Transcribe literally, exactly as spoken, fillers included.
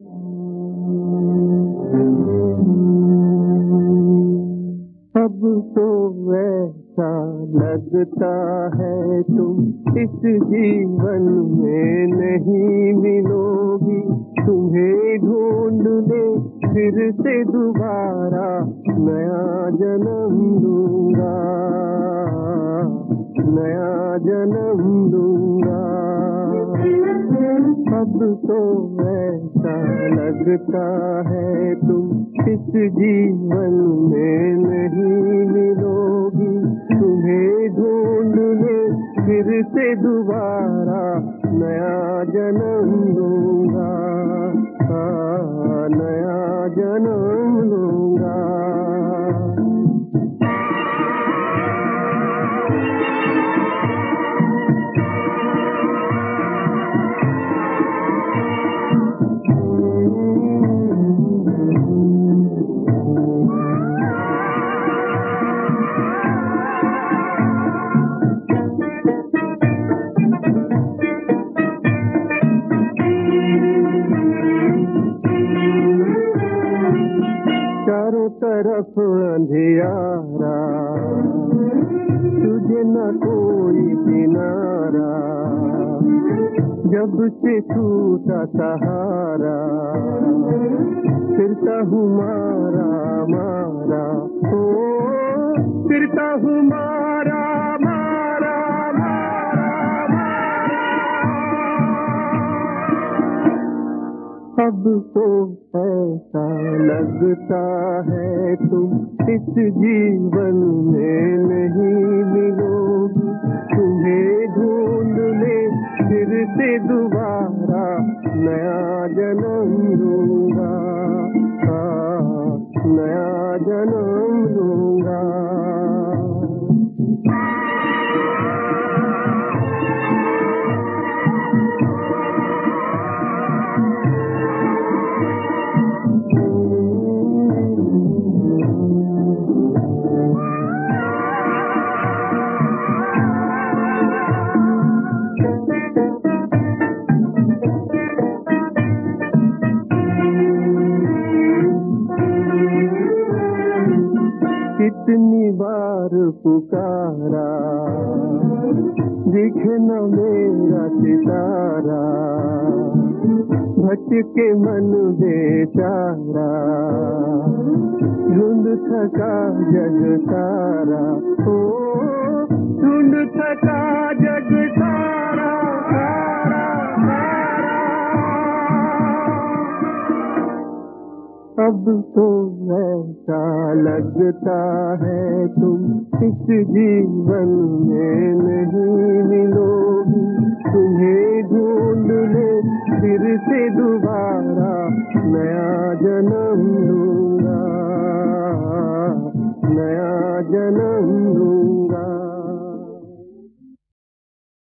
अब तो ऐसा लगता है तुम इस जीवन में नहीं मिलोगी। तुम्हें ढूंढने फिर से दोबारा नया जन्म दूंगा, नया जन्म दूंगा। अब तो ऐसा लगता है तुम इस जीवन में नहीं मिलोगी। तुम्हें ढूंढने फिर से दोबारा नया जन्म दूंगा, हाँ, नया जन्म दूंगा। चारों तरफ अंधियारा, तुझे न कोई किनारा। जब से छूटा सहारा, फिरता हूँ मारा मारा, ओ फिरता हूँ मारा मारा मारा मारा। अब तो ऐसा लगता है तुम इस जीवन में नहीं मिलोगी। तुम्हें ढूंढ ले फिर से दोबारा नया जन्म दूंगा, हाँ, नया जन्म दूंगा। कितनी बार पुकारा, दिखे न मेरा सितारा। भटके मन बेचारा, ढूंढ थका जग सारा, ओ ढूंढ थका जग सारा सारा सारा। अब तो ऐसा लगता है तुम इस जीवन में नहीं मिलोगी। तुम्हें ढूंढ ले फिर से दोबारा नया जन्म